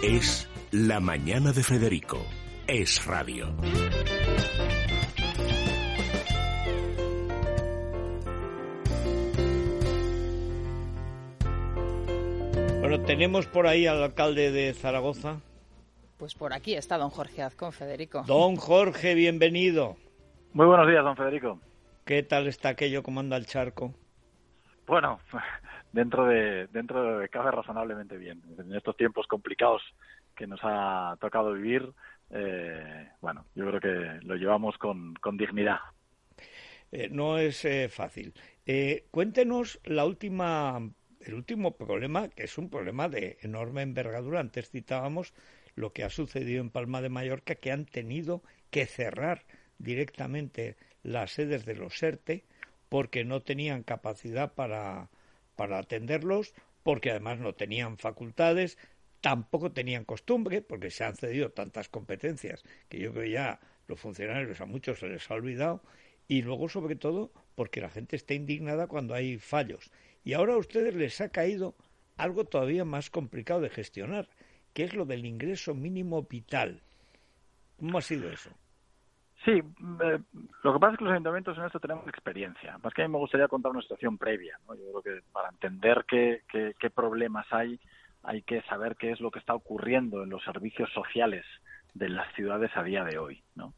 Es La Mañana de Federico. Es radio. Bueno, tenemos por ahí al alcalde de Zaragoza. Pues por aquí está don Jorge Azcón, Federico. Don Jorge, bienvenido. Muy buenos días, don Federico. ¿Qué tal está aquello? ¿Cómo anda el charco? Bueno, dentro de cabe razonablemente bien. En estos tiempos complicados que nos ha tocado vivir, bueno, yo creo que lo llevamos con dignidad. No es fácil. Cuéntenos el último problema, que es un problema de enorme envergadura. Antes citábamos lo que ha sucedido en Palma de Mallorca, que han tenido que cerrar directamente las sedes de los ERTE porque no tenían capacidad para atenderlos, porque además no tenían facultades, tampoco tenían costumbre, porque se han cedido tantas competencias que yo creo ya los funcionarios a muchos se les ha olvidado, y luego sobre todo porque la gente está indignada cuando hay fallos. Y ahora a ustedes les ha caído algo todavía más complicado de gestionar, que es lo del ingreso mínimo vital. ¿Cómo ha sido eso? Sí, lo que pasa es que los ayuntamientos en esto tenemos experiencia. Más que a mí me gustaría contar una situación previa, ¿no? Yo creo que para entender qué problemas hay que saber qué es lo que está ocurriendo en los servicios sociales de las ciudades a día de hoy, ¿no?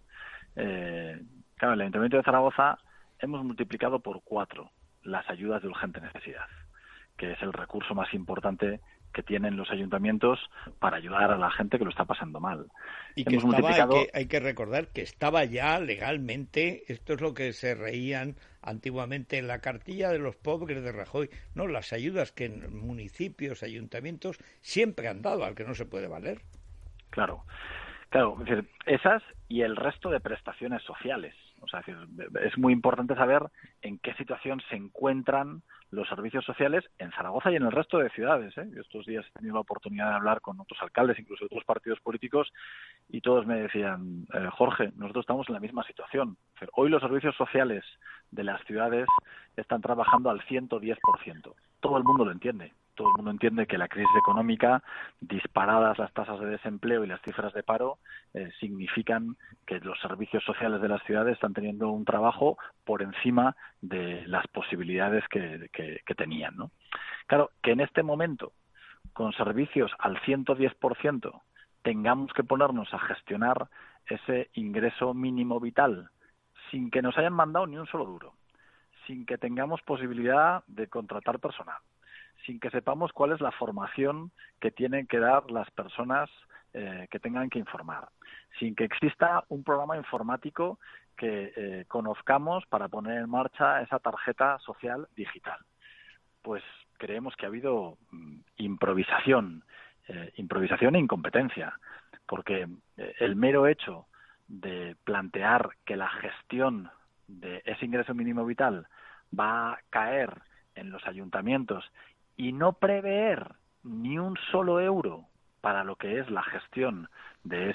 Claro, el Ayuntamiento de Zaragoza hemos multiplicado por 4 las ayudas de urgente necesidad, que es el recurso más importante que tienen los ayuntamientos para ayudar a la gente que lo está pasando mal. Y que hay que recordar que estaba ya legalmente, esto es lo que se reían antiguamente en la cartilla de los pobres de Rajoy, no, las ayudas que en municipios, ayuntamientos siempre han dado, al que no se puede valer. Claro, es decir, esas y el resto de prestaciones sociales. O sea, es muy importante saber en qué situación se encuentran los servicios sociales en Zaragoza y en el resto de ciudades. Yo estos días he tenido la oportunidad de hablar con otros alcaldes, incluso de otros partidos políticos, y todos me decían, Jorge, nosotros estamos en la misma situación. Hoy los servicios sociales de las ciudades están trabajando al 110%. Todo el mundo lo entiende. Todo el mundo entiende que la crisis económica, disparadas las tasas de desempleo y las cifras de paro, significan que los servicios sociales de las ciudades están teniendo un trabajo por encima de las posibilidades que tenían, ¿no? Claro, que en este momento, con servicios al 110%, tengamos que ponernos a gestionar ese ingreso mínimo vital sin que nos hayan mandado ni un solo duro, sin que tengamos posibilidad de contratar personal, sin que sepamos cuál es la formación que tienen que dar las personas que tengan que informar, sin que exista un programa informático que conozcamos para poner en marcha esa tarjeta social digital. Pues creemos que ha habido improvisación e incompetencia, porque el mero hecho de plantear que la gestión de ese ingreso mínimo vital va a caer en los ayuntamientos y no prever ni un solo euro para lo que es la gestión de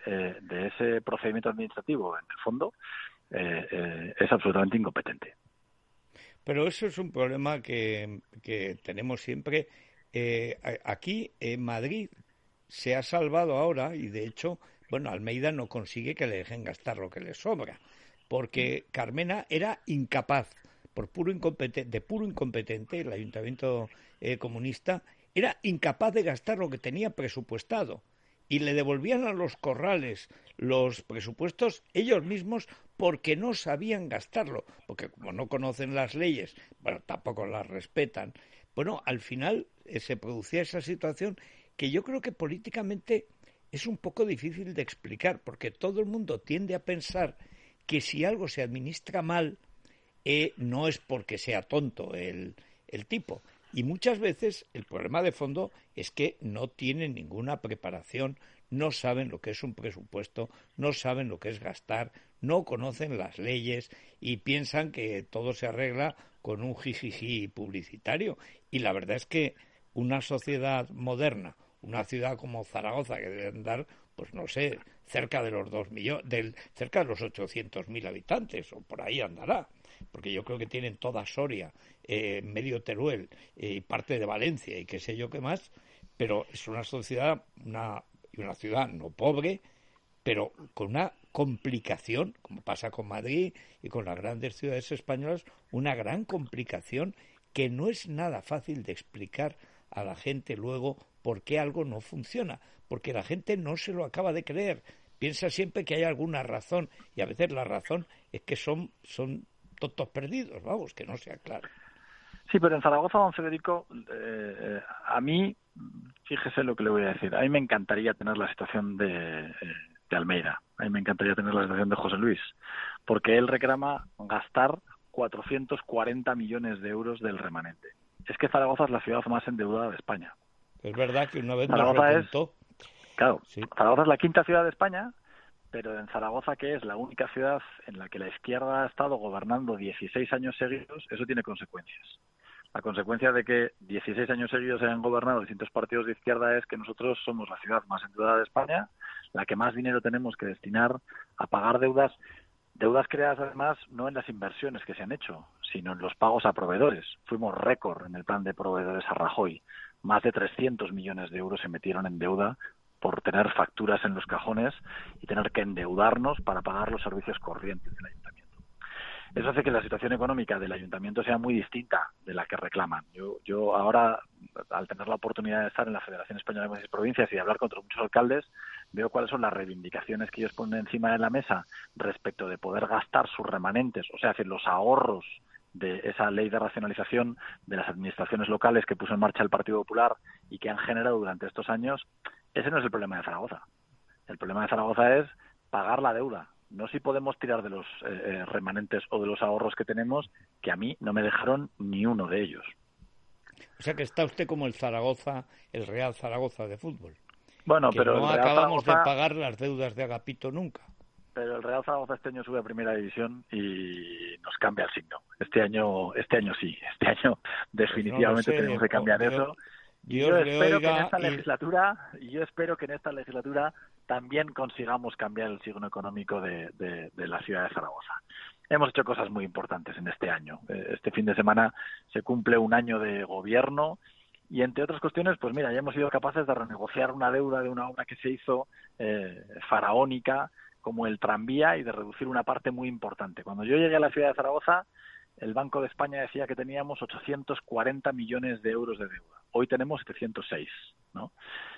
ese procedimiento administrativo en el fondo, es absolutamente incompetente. Pero eso es un problema que tenemos siempre. Aquí en Madrid se ha salvado ahora, y de hecho, bueno, Almeida no consigue que le dejen gastar lo que le sobra, porque Carmena era incapaz, de puro incompetente, el ayuntamiento comunista era incapaz de gastar lo que tenía presupuestado, y le devolvían a los corrales los presupuestos ellos mismos porque no sabían gastarlo, porque como no conocen las leyes, bueno, tampoco las respetan. Bueno, al final se producía esa situación que yo creo que políticamente es un poco difícil de explicar, porque todo el mundo tiende a pensar que si algo se administra mal, no es porque sea tonto el tipo. Y muchas veces el problema de fondo es que no tienen ninguna preparación, no saben lo que es un presupuesto, no saben lo que es gastar, no conocen las leyes y piensan que todo se arregla con un jijiji publicitario. Y la verdad es que una sociedad moderna, una ciudad como Zaragoza, que debe andar, pues no sé, cerca de los 2 millones, cerca de los 800.000 habitantes, o por ahí andará, porque yo creo que tienen toda Soria, medio Teruel y parte de Valencia y qué sé yo qué más, pero es una sociedad y una ciudad no pobre, pero con una complicación, como pasa con Madrid y con las grandes ciudades españolas, una gran complicación que no es nada fácil de explicar a la gente luego por qué algo no funciona, porque la gente no se lo acaba de creer, piensa siempre que hay alguna razón, y a veces la razón es que son tontos perdidos, vamos, que no sea claro. Sí, pero en Zaragoza, don Federico, a mí, fíjese lo que le voy a decir, a mí me encantaría tener la situación de Almeida, a mí me encantaría tener la situación de José Luis, porque él reclama gastar 440 millones de euros del remanente. Es que Zaragoza es la ciudad más endeudada de España. Es verdad que una vez Zaragoza nos repuntó. Claro, sí. Zaragoza es la quinta ciudad de España, pero en Zaragoza, que es la única ciudad en la que la izquierda ha estado gobernando 16 años seguidos, eso tiene consecuencias. La consecuencia de que 16 años seguidos hayan gobernado distintos partidos de izquierda es que nosotros somos la ciudad más endeudada de España, la que más dinero tenemos que destinar a pagar deudas creadas además no en las inversiones que se han hecho, sino en los pagos a proveedores. Fuimos récord en el plan de proveedores a Rajoy. Más de 300 millones de euros se metieron en deuda por tener facturas en los cajones y tener que endeudarnos para pagar los servicios corrientes del ayuntamiento. Eso hace que la situación económica del ayuntamiento sea muy distinta de la que reclaman. Yo ahora, al tener la oportunidad de estar en la Federación Española de Municipios y Provincias y de hablar con muchos alcaldes, veo cuáles son las reivindicaciones que ellos ponen encima de la mesa respecto de poder gastar sus remanentes, o sea, los ahorros de esa ley de racionalización de las administraciones locales que puso en marcha el Partido Popular y que han generado durante estos años. Ese no es el problema de Zaragoza. El problema de Zaragoza es pagar la deuda. No si podemos tirar de los remanentes o de los ahorros que tenemos, que a mí no me dejaron ni uno de ellos. O sea que está usted como el Zaragoza, el Real Zaragoza de fútbol. Bueno, que pero no el Real acabamos Zaragoza, de pagar las deudas de Agapito nunca. Pero el Real Zaragoza este año sube a Primera División y nos cambia el signo. Este año sí. Este año definitivamente pues no sé, tenemos que cambiar eso. Yo espero que en esta legislatura también consigamos cambiar el signo económico de la ciudad de Zaragoza. Hemos hecho cosas muy importantes en este año. Este fin de semana se cumple un año de gobierno y, entre otras cuestiones, pues mira, ya hemos sido capaces de renegociar una deuda de una obra que se hizo faraónica, como el tranvía, y de reducir una parte muy importante. Cuando yo llegué a la ciudad de Zaragoza, el Banco de España decía que teníamos 840 millones de euros de deuda. Hoy tenemos 706, ¿no?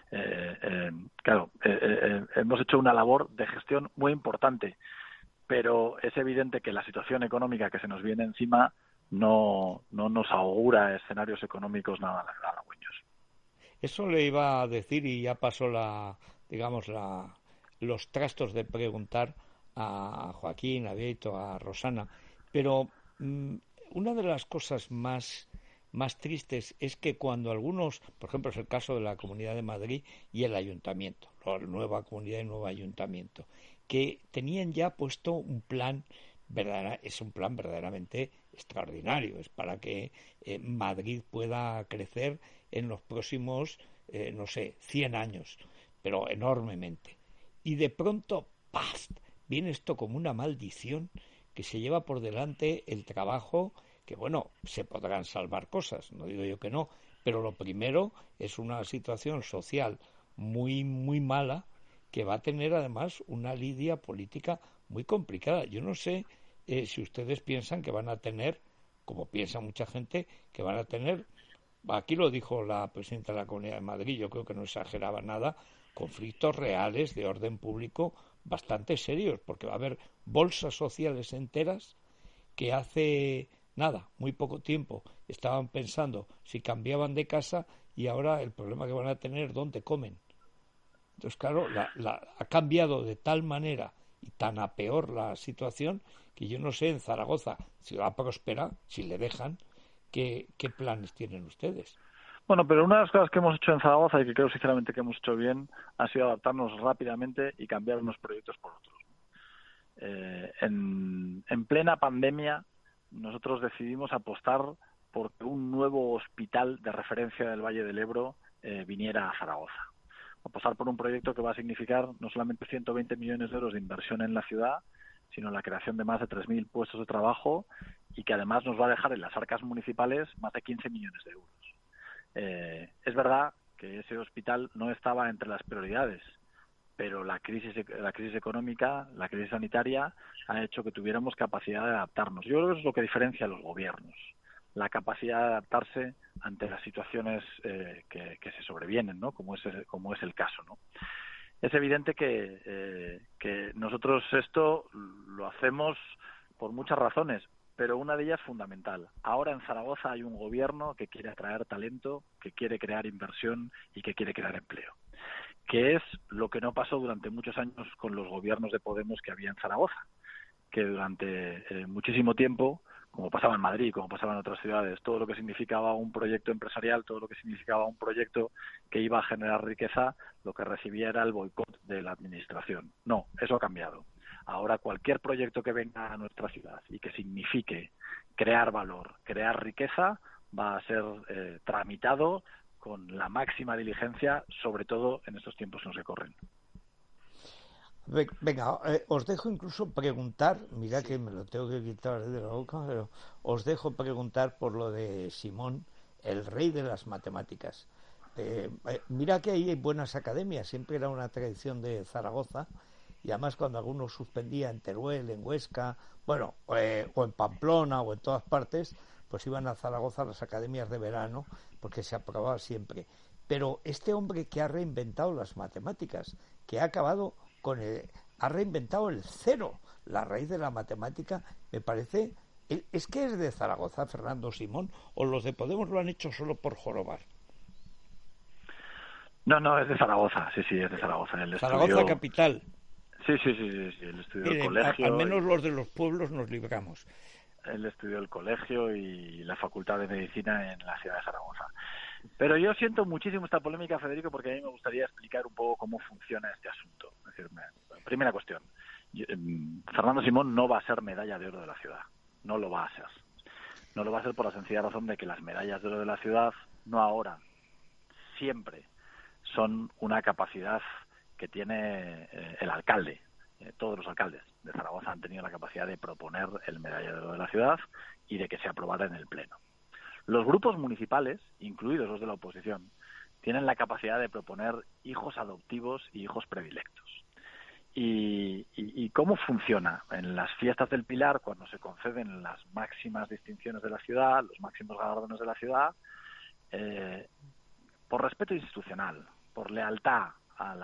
Hemos hecho una labor de gestión muy importante, pero es evidente que la situación económica que se nos viene encima no nos augura escenarios económicos nada halagüeños. Eso le iba a decir y ya pasó los trastos de preguntar a Joaquín, a Beto, a Rosana, pero una de las cosas más tristes es que cuando algunos, por ejemplo es el caso de la Comunidad de Madrid y el Ayuntamiento, la nueva Comunidad y nuevo Ayuntamiento, que tenían ya puesto un plan, es un plan verdaderamente extraordinario, es para que Madrid pueda crecer en los próximos, 100 años, pero enormemente. Y de pronto, ¡paf!, viene esto como una maldición que se lleva por delante el trabajo, que bueno, se podrán salvar cosas, no digo yo que no, pero lo primero es una situación social muy, muy mala que va a tener además una lidia política muy complicada. Yo no sé si ustedes piensan que van a tener, como piensa mucha gente, que van a tener, aquí lo dijo la presidenta de la Comunidad de Madrid, yo creo que no exageraba nada, conflictos reales de orden público bastante serios, porque va a haber bolsas sociales enteras que hace muy poco tiempo estaban pensando si cambiaban de casa y ahora el problema que van a tener es dónde comen. Entonces, claro, ha cambiado de tal manera y tan a peor la situación que yo no sé en Zaragoza, ciudad próspera, si le dejan, qué planes tienen ustedes. Bueno, pero una de las cosas que hemos hecho en Zaragoza y que creo sinceramente que hemos hecho bien ha sido adaptarnos rápidamente y cambiar unos proyectos por otros. En plena pandemia nosotros decidimos apostar por que un nuevo hospital de referencia del Valle del Ebro viniera a Zaragoza. Apostar por un proyecto que va a significar no solamente 120 millones de euros de inversión en la ciudad, sino la creación de más de 3.000 puestos de trabajo y que además nos va a dejar en las arcas municipales más de 15 millones de euros. Es verdad que ese hospital no estaba entre las prioridades, pero la crisis económica, la crisis sanitaria ha hecho que tuviéramos capacidad de adaptarnos. Yo creo que eso es lo que diferencia a los gobiernos, la capacidad de adaptarse ante las situaciones que se sobrevienen, ¿no? Como es el caso, ¿no? Es evidente que nosotros esto lo hacemos por muchas razones, pero una de ellas fundamental. Ahora en Zaragoza hay un gobierno que quiere atraer talento, que quiere crear inversión y que quiere crear empleo, que es lo que no pasó durante muchos años con los gobiernos de Podemos que había en Zaragoza, que durante muchísimo tiempo, como pasaba en Madrid, como pasaba en otras ciudades, todo lo que significaba un proyecto empresarial, todo lo que significaba un proyecto que iba a generar riqueza, lo que recibía era el boicot de la administración. No, eso ha cambiado. Ahora cualquier proyecto que venga a nuestra ciudad y que signifique crear valor, crear riqueza, va a ser tramitado con la máxima diligencia, sobre todo en estos tiempos que nos corren. Venga, os dejo incluso preguntar, mira que me lo tengo que quitar de la boca, pero os dejo preguntar por lo de Simón, el rey de las matemáticas. Mira que ahí hay buenas academias, siempre era una tradición de Zaragoza, y además cuando algunos suspendía en Teruel, en Huesca, bueno, o en Pamplona o en todas partes, pues iban a Zaragoza a las academias de verano, porque se aprobaba siempre. Pero este hombre que ha reinventado las matemáticas, que ha acabado ha reinventado el cero, la raíz de la matemática, me parece, es que es de Zaragoza, Fernando Simón, o los de Podemos lo han hecho solo por jorobar. No, es de Zaragoza, sí, es de Zaragoza. Zaragoza capital. Sí, él estudió el colegio. Al menos los de los pueblos nos libramos. Él estudió el colegio y la Facultad de Medicina en la ciudad de Zaragoza. Pero yo siento muchísimo esta polémica, Federico, porque a mí me gustaría explicar un poco cómo funciona este asunto. Es decir, primera cuestión, Fernando Simón no va a ser medalla de oro de la ciudad, no lo va a ser. No lo va a ser por la sencilla razón de que las medallas de oro de la ciudad, no ahora, siempre son una capacidad que tiene el alcalde. Todos los alcaldes de Zaragoza han tenido la capacidad de proponer el medalla de oro de la ciudad y de que se aprobara en el Pleno. Los grupos municipales, incluidos los de la oposición, tienen la capacidad de proponer hijos adoptivos y hijos predilectos. ¿Y cómo funciona? En las fiestas del Pilar, cuando se conceden las máximas distinciones de la ciudad, los máximos galardones de la ciudad, por respeto institucional, por lealtad a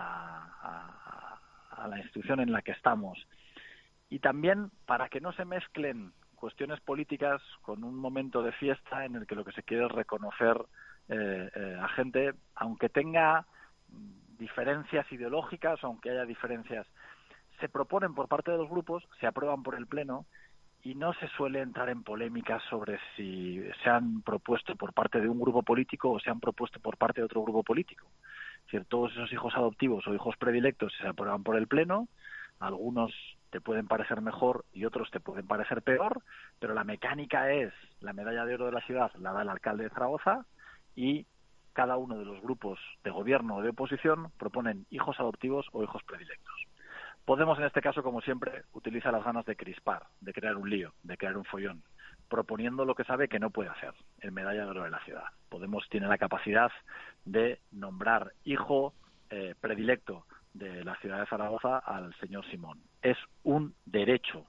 la institución en la que estamos, y también para que no se mezclen cuestiones políticas con un momento de fiesta en el que lo que se quiere es reconocer a gente, aunque tenga diferencias ideológicas, aunque haya diferencias, se proponen por parte de los grupos, se aprueban por el Pleno y no se suele entrar en polémicas sobre si se han propuesto por parte de un grupo político o se han propuesto por parte de otro grupo político. Es decir, todos esos hijos adoptivos o hijos predilectos se aprueban por el Pleno, algunos te pueden parecer mejor y otros te pueden parecer peor, pero la mecánica es la medalla de oro de la ciudad la da el alcalde de Zaragoza y cada uno de los grupos de gobierno o de oposición proponen hijos adoptivos o hijos predilectos. Podemos, en este caso, como siempre, utiliza las ganas de crispar, de crear un lío, de crear un follón, proponiendo lo que sabe que no puede hacer, el medalla de oro de la ciudad. Podemos tiene la capacidad de nombrar hijo predilecto de la ciudad de Zaragoza al señor Simón. Es un derecho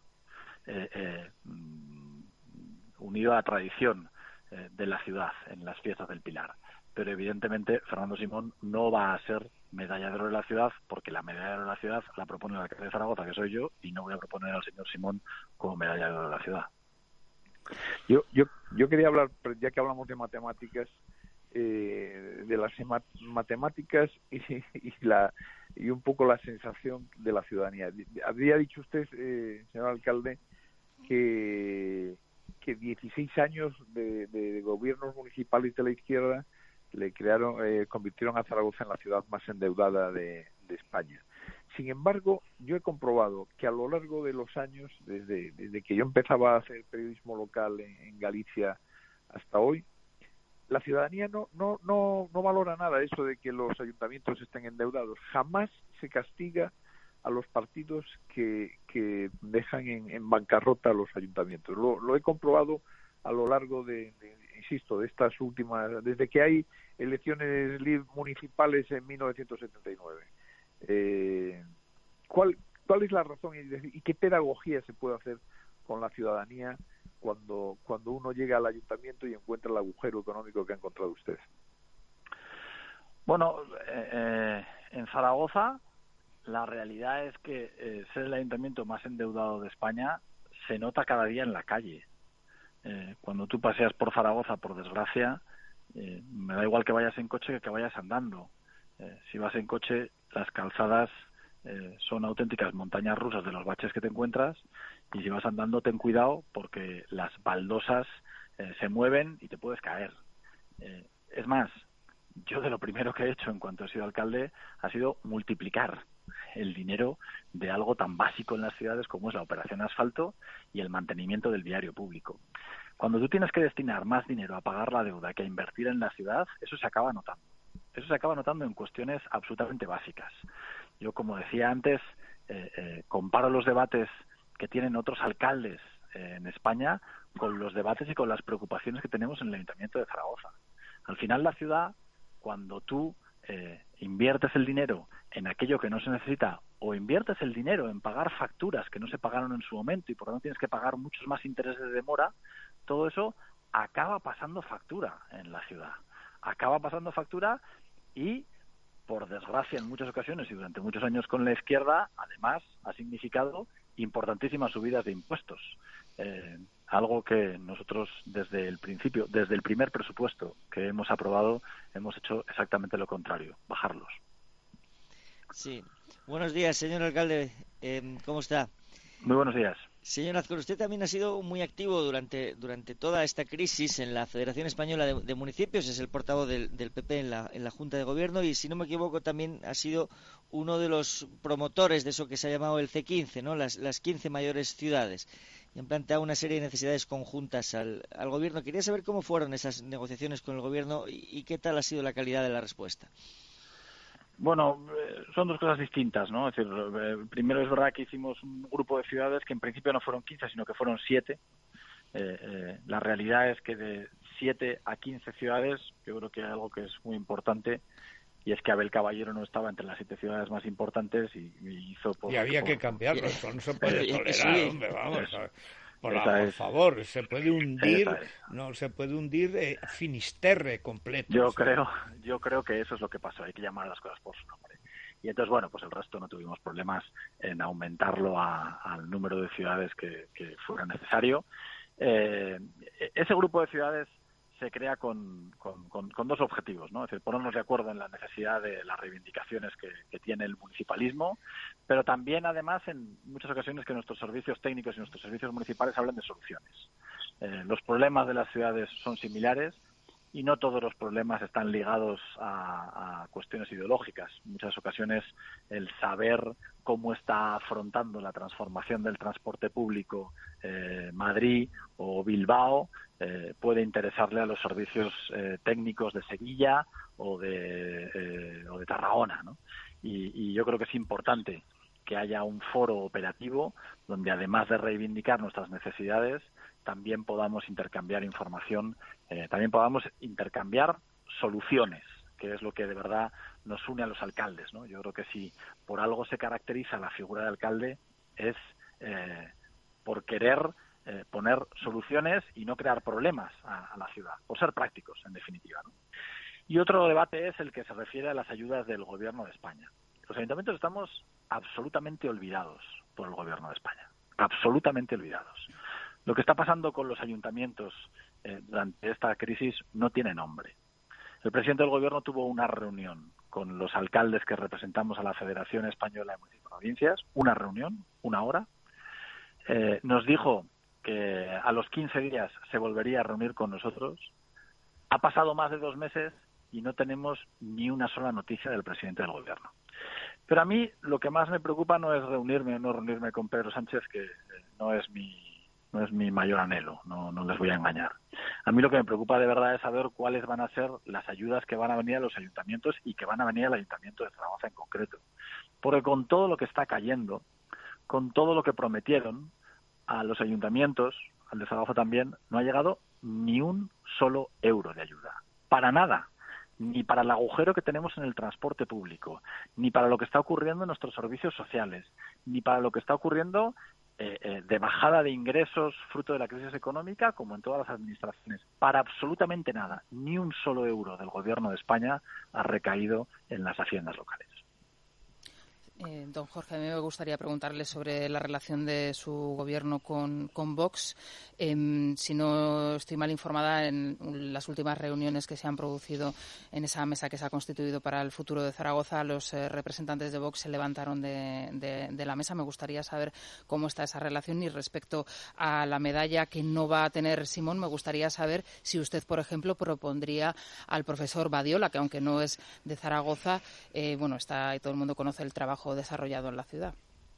unido a la tradición de la ciudad en las fiestas del Pilar. Pero evidentemente Fernando Simón no va a ser medalla de oro de la ciudad porque la medalla de oro de la ciudad la propone el alcalde de Zaragoza, que soy yo, y no voy a proponer al señor Simón como medalla de oro de la ciudad. Yo quería hablar, ya que hablamos de matemáticas, de las matemáticas y un poco la sensación de la ciudadanía. Habría dicho usted, señor alcalde, que 16 años de gobiernos municipales de la izquierda convirtieron a Zaragoza en la ciudad más endeudada de España. Sin embargo, yo he comprobado que a lo largo de los años, desde que yo empezaba a hacer periodismo local en Galicia hasta hoy, la ciudadanía no valora nada eso de que los ayuntamientos estén endeudados. Jamás se castiga a los partidos que dejan en bancarrota a los ayuntamientos. Lo he comprobado a lo largo en insisto, de estas últimas, desde que hay elecciones municipales en 1979. ¿Cuál es la razón y qué pedagogía se puede hacer con la ciudadanía cuando uno llega al ayuntamiento y encuentra el agujero económico que ha encontrado usted? Bueno, en Zaragoza la realidad es que ser el ayuntamiento más endeudado de España se nota cada día en la calle. Cuando tú paseas por Zaragoza, por desgracia, me da igual que vayas en coche que vayas andando. Si vas en coche, las calzadas son auténticas montañas rusas de los baches que te encuentras, y si vas andando, ten cuidado porque las baldosas se mueven y te puedes caer. Es más, yo de lo primero que he hecho en cuanto he sido alcalde ha sido multiplicar el dinero de algo tan básico en las ciudades como es la operación asfalto y el mantenimiento del viario público. Cuando tú tienes que destinar más dinero a pagar la deuda que a invertir en la ciudad, eso se acaba notando. Eso se acaba notando en cuestiones absolutamente básicas. Yo, como decía antes, comparo los debates que tienen otros alcaldes en España con los debates y con las preocupaciones que tenemos en el Ayuntamiento de Zaragoza. Al final, la ciudad, cuando tú inviertes el dinero en aquello que no se necesita, o inviertes el dinero en pagar facturas que no se pagaron en su momento y por lo tanto tienes que pagar muchos más intereses de demora, todo eso acaba pasando factura en la ciudad. Acaba pasando factura y, por desgracia, en muchas ocasiones y durante muchos años con la izquierda, además ha significado importantísimas subidas de impuestos. Algo que nosotros desde el principio, desde el primer presupuesto que hemos aprobado, hemos hecho exactamente lo contrario, bajarlos. Sí. Buenos días, señor alcalde. ¿Cómo está? Muy buenos días. Señor Azcón, usted también ha sido muy activo durante toda esta crisis en la Federación Española de Municipios, es el portavoz del PP en la Junta de Gobierno y, si no me equivoco, también ha sido uno de los promotores de eso que se ha llamado el C15, ¿no? Las 15 mayores ciudades. Y han planteado una serie de necesidades conjuntas al Gobierno. Quería saber cómo fueron esas negociaciones con el Gobierno y qué tal ha sido la calidad de la respuesta. Bueno, son dos cosas distintas, ¿no? Es decir, primero es verdad que hicimos un grupo de ciudades que en principio no fueron 15, sino que fueron 7. La realidad es que de 7 a 15 ciudades, yo creo que hay algo que es muy importante, y es que Abel Caballero no estaba entre las 7 ciudades más importantes y hizo... Y había que cambiarlo, eso no se puede tolerar, hombre, vamos. Por favor, se puede hundir, no se puede hundir Finisterre completo. Yo creo que eso es lo que pasó, hay que llamar a las cosas por su nombre. Y entonces, bueno, pues el resto no tuvimos problemas en aumentarlo al número de ciudades que fuera necesario. Ese grupo de ciudades se crea con dos objetivos, ¿no? Es decir, ponernos de acuerdo en la necesidad de las reivindicaciones que tiene el municipalismo, pero también, además, en muchas ocasiones que nuestros servicios técnicos y nuestros servicios municipales hablen de soluciones. Los problemas de las ciudades son similares y no todos los problemas están ligados a cuestiones ideológicas. En muchas ocasiones el saber cómo está afrontando la transformación del transporte público Madrid o Bilbao puede interesarle a los servicios técnicos de Sevilla o de Tarragona, ¿no? Y yo creo que es importante que haya un foro operativo donde, además de reivindicar nuestras necesidades, también podamos intercambiar información, también podamos intercambiar soluciones, que es lo que de verdad nos une a los alcaldes, ¿no? Yo creo que si por algo se caracteriza la figura de alcalde es por querer poner soluciones y no crear problemas a la ciudad, por ser prácticos, en definitiva, ¿no? Y otro debate es el que se refiere a las ayudas del Gobierno de España. Los ayuntamientos estamos absolutamente olvidados por el Gobierno de España, absolutamente olvidados. Lo que está pasando con los ayuntamientos durante esta crisis no tiene nombre. El presidente del Gobierno tuvo una reunión con los alcaldes que representamos a la Federación Española de Municipios y Provincias, una reunión, 1 hora. Nos dijo que a los 15 días se volvería a reunir con nosotros. Ha pasado más de 2 meses y no tenemos ni una sola noticia del presidente del Gobierno. Pero a mí lo que más me preocupa no es reunirme o no reunirme con Pedro Sánchez, que no es mi mayor anhelo, no les voy a engañar. A mí lo que me preocupa de verdad es saber cuáles van a ser las ayudas que van a venir a los ayuntamientos y que van a venir al Ayuntamiento de Zaragoza en concreto. Porque con todo lo que está cayendo, con todo lo que prometieron a los ayuntamientos, al de Zaragoza también, no ha llegado ni un solo euro de ayuda. Para nada. Ni para el agujero que tenemos en el transporte público, ni para lo que está ocurriendo en nuestros servicios sociales, ni para lo que está ocurriendo de bajada de ingresos fruto de la crisis económica, como en todas las administraciones. Para absolutamente nada. Ni un solo euro del Gobierno de España ha recaído en las haciendas locales. Don Jorge, a mí me gustaría preguntarle sobre la relación de su gobierno con Vox. Si no estoy mal informada, en las últimas reuniones que se han producido en esa mesa que se ha constituido para el futuro de Zaragoza, los representantes de Vox se levantaron de la mesa. Me gustaría saber cómo está esa relación, y respecto a la medalla que no va a tener Simón, me gustaría saber si usted, por ejemplo, propondría al profesor Badiola, que aunque no es de Zaragoza, está y todo el mundo conoce el trabajo desarrollado en la ciudad.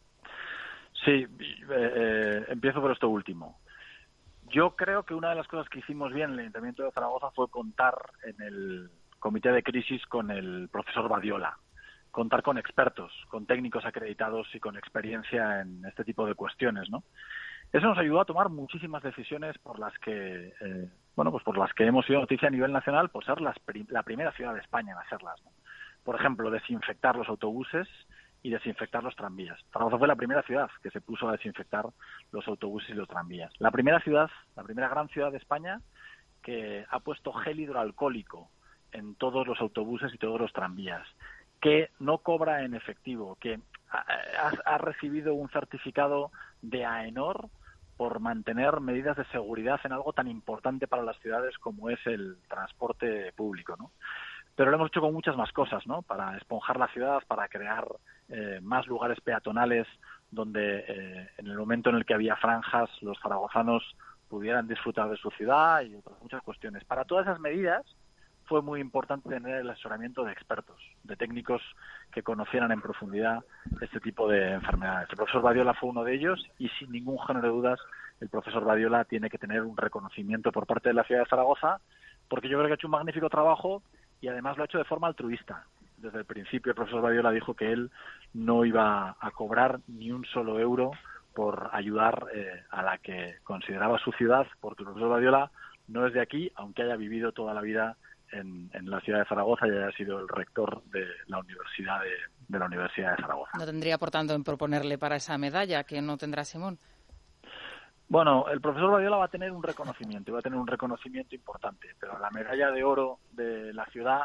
Sí, empiezo por esto último. Yo creo que una de las cosas que hicimos bien en el Ayuntamiento de Zaragoza fue contar en el comité de crisis con el profesor Badiola, contar con expertos, con técnicos acreditados y con experiencia en este tipo de cuestiones, ¿no? Eso nos ayudó a tomar muchísimas decisiones por las que hemos sido noticia a nivel nacional por ser la primera ciudad de España en hacerlas, ¿no? Por ejemplo, desinfectar los autobuses y desinfectar los tranvías. Zaragoza fue la primera ciudad que se puso a desinfectar los autobuses y los tranvías. La primera gran ciudad de España que ha puesto gel hidroalcohólico en todos los autobuses y todos los tranvías, que no cobra en efectivo, que ha recibido un certificado de AENOR por mantener medidas de seguridad en algo tan importante para las ciudades como es el transporte público, ¿no? Pero lo hemos hecho con muchas más cosas, ¿no? Para esponjar la ciudad, para crear más lugares peatonales donde en el momento en el que había franjas los zaragozanos pudieran disfrutar de su ciudad y otras muchas cuestiones. Para todas esas medidas fue muy importante tener el asesoramiento de expertos, de técnicos que conocieran en profundidad este tipo de enfermedades. El profesor Badiola fue uno de ellos y sin ningún género de dudas el profesor Badiola tiene que tener un reconocimiento por parte de la ciudad de Zaragoza, porque yo creo que ha hecho un magnífico trabajo y además lo ha hecho de forma altruista. Desde el principio el profesor Badiola dijo que él no iba a cobrar ni un solo euro por ayudar a la que consideraba su ciudad, porque el profesor Badiola no es de aquí, aunque haya vivido toda la vida en la ciudad de Zaragoza y haya sido el rector de la Universidad de Zaragoza. ¿No tendría, por tanto, en proponerle para esa medalla que no tendrá Simón? Bueno, el profesor Badiola va a tener un reconocimiento importante, pero la medalla de oro de la ciudad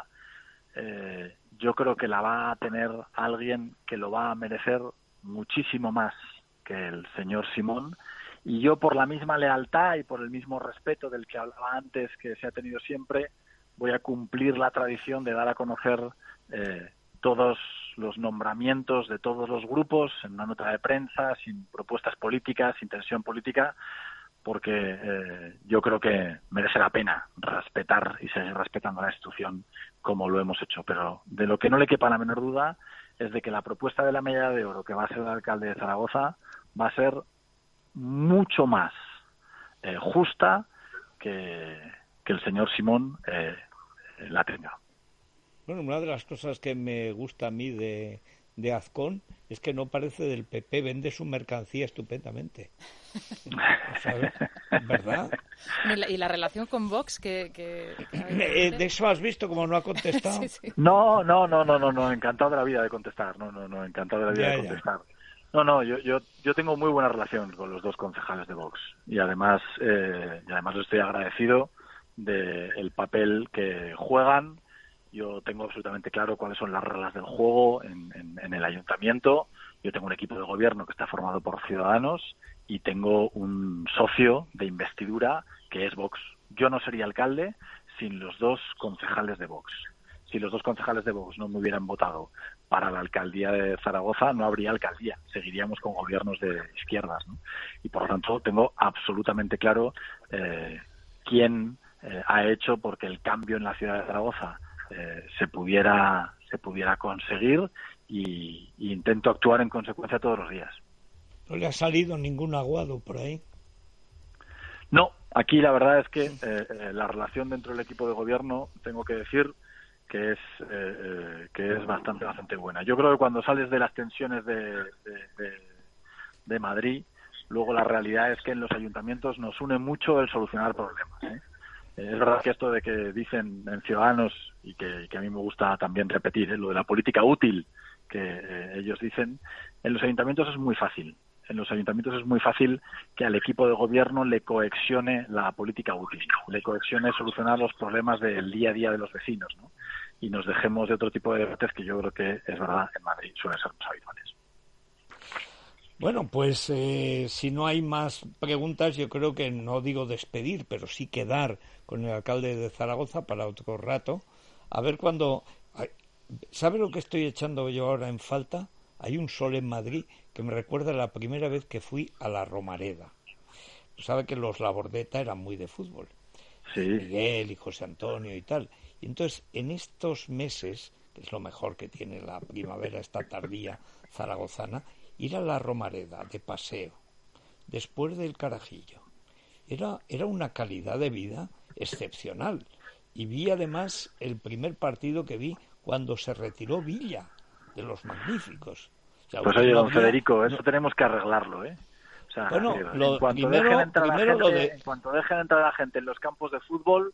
yo creo que la va a tener alguien que lo va a merecer muchísimo más que el señor Simón, y yo, por la misma lealtad y por el mismo respeto del que hablaba antes, que se ha tenido siempre, voy a cumplir la tradición de dar a conocer todos los nombramientos de todos los grupos en una nota de prensa, sin propuestas políticas, sin tensión política, porque yo creo que merece la pena respetar y seguir respetando la institución como lo hemos hecho. Pero de lo que no le quepa la menor duda es de que la propuesta de la medalla de oro que va a ser el alcalde de Zaragoza va a ser mucho más justa que el señor Simón la tenga. Bueno, una de las cosas que me gusta a mí de Azcón es que no parece del PP, vende su mercancía estupendamente. ¿Sabes? ¿Verdad? ¿Y la relación con Vox? De eso has visto como no ha contestado. Sí. No, encantado de la vida de contestar. No, encantado de la vida de contestar. No, yo tengo muy buena relación con los dos concejales de Vox y además estoy agradecido del papel que juegan. Yo tengo absolutamente claro cuáles son las reglas del juego en el ayuntamiento. Yo tengo un equipo de gobierno que está formado por ciudadanos y tengo un socio de investidura que es Vox. Yo no sería alcalde sin los dos concejales de Vox. Si los dos concejales de Vox no me hubieran votado para la alcaldía de Zaragoza, no habría alcaldía. Seguiríamos con gobiernos de izquierdas, ¿no? Y por lo tanto tengo absolutamente claro quién ha hecho porque el cambio en la ciudad de Zaragoza se pudiera conseguir, y intento actuar en consecuencia todos los días. ¿No le ha salido ningún aguado por ahí? No, aquí la verdad es que la relación dentro del equipo de gobierno, tengo que decir que es bastante buena. Yo creo que cuando sales de las tensiones de Madrid, luego la realidad es que en los ayuntamientos nos une mucho el solucionar problemas, ¿eh? Es verdad que esto de que dicen en Ciudadanos, y que a mí me gusta también repetir, lo de la política útil que ellos dicen, en los ayuntamientos es muy fácil. En los ayuntamientos es muy fácil que al equipo de gobierno le coaccione la política útil, le coaccione solucionar los problemas del día a día de los vecinos, ¿no? Y nos dejemos de otro tipo de debates que yo creo que es verdad en Madrid suelen ser más habituales. Bueno, pues si no hay más preguntas, yo creo que no digo despedir, pero sí quedar con el alcalde de Zaragoza para otro rato. A ver cuándo... ¿Sabe lo que estoy echando yo ahora en falta? Hay un sol en Madrid que me recuerda la primera vez que fui a la Romareda. Sabe que los Labordeta eran muy de fútbol. Sí. Miguel y José Antonio y tal. Y entonces, en estos meses, que es lo mejor que tiene la primavera, esta tardía zaragozana, ir a la Romareda de paseo, después del Carajillo, era una calidad de vida excepcional. Y vi además el primer partido que vi cuando se retiró Villa, de los magníficos. O sea, pues oye, don Federico, eso tenemos que arreglarlo, ¿eh? O sea, bueno, en cuanto dejen entrar a la gente en los campos de fútbol,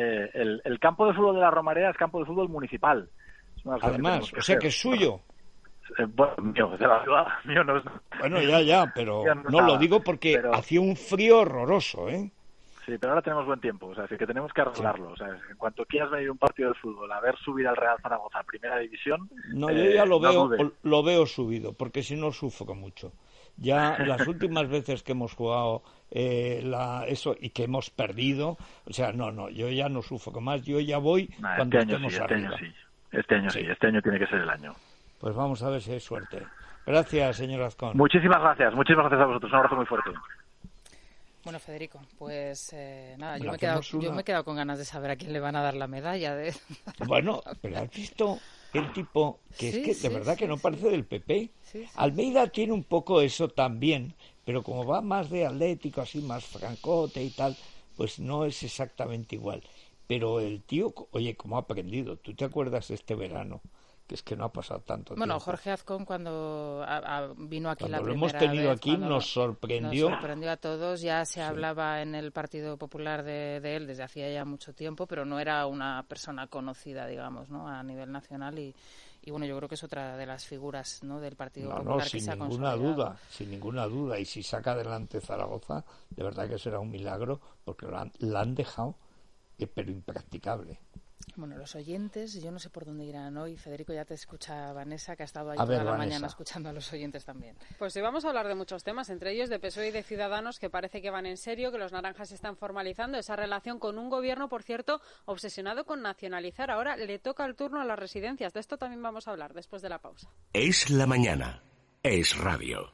el campo de fútbol de la Romareda es campo de fútbol municipal. Además, o sea que es suyo. Bueno, mío, de la ciudad, mío no es... Bueno, ya, pero no lo digo porque hacía un frío horroroso, ¿eh? Sí, pero ahora tenemos buen tiempo, o sea, es que tenemos que arreglarlo. Sí. O sea, en cuanto quieras venir un partido de fútbol a ver subir al Real Zaragoza a Primera División... No, yo ya lo veo subido, porque si no sufro mucho. Ya las últimas veces que hemos jugado eso y que hemos perdido, o sea, no, yo ya no sufro más, yo ya voy cuando estemos arriba. Este año tiene que ser el año. Pues vamos a ver si hay suerte. Gracias, señor Azcón. Muchísimas gracias a vosotros, un abrazo muy fuerte. Bueno, Federico, pues nada, yo me he quedado con ganas de saber a quién le van a dar la medalla. Bueno, pero has visto el tipo que sí, es que de verdad que no parece del PP. Sí. Almeida tiene un poco eso también, pero como va más de atlético, así más francote y tal, pues no es exactamente igual. Pero el tío, oye, ¿cómo ha aprendido? ¿Tú te acuerdas de este verano? Que es que no ha pasado tanto tiempo. Bueno, Jorge Azcón cuando vino aquí cuando la primera vez... lo hemos tenido aquí nos sorprendió. Nos sorprendió a todos, ya se hablaba en el Partido Popular de él desde hacía ya mucho tiempo, pero no era una persona conocida, digamos, ¿no? A nivel nacional y bueno, yo creo que es otra de las figuras, ¿no? Del Partido Popular que se ha consolidado. Sin ninguna duda, y si saca adelante Zaragoza, de verdad que será un milagro, porque la han dejado, pero impracticable. Bueno, los oyentes, yo no sé por dónde irán hoy. Federico, ya te escucha Vanessa, que ha estado ahí toda la mañana escuchando a los oyentes también. Pues hoy vamos a hablar de muchos temas, entre ellos de PSOE y de Ciudadanos, que parece que van en serio, que los naranjas están formalizando esa relación con un gobierno, por cierto, obsesionado con nacionalizar. Ahora le toca el turno a las residencias. De esto también vamos a hablar después de la pausa. Es la mañana. Es radio.